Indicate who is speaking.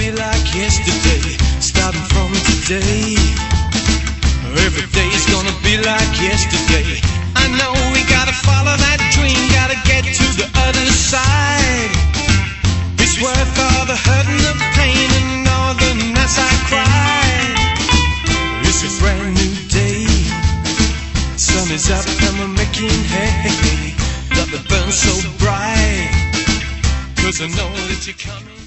Speaker 1: be like yesterday, starting from today. Every day's gonna be like yesterday. I know we gotta follow that dream, gotta get to the other side. It's worth all the hurt and the pain and all the nights I cried. It's a brand new day, sun is up and we're making hay. Got the burn so bright, 'cause I know that you're coming.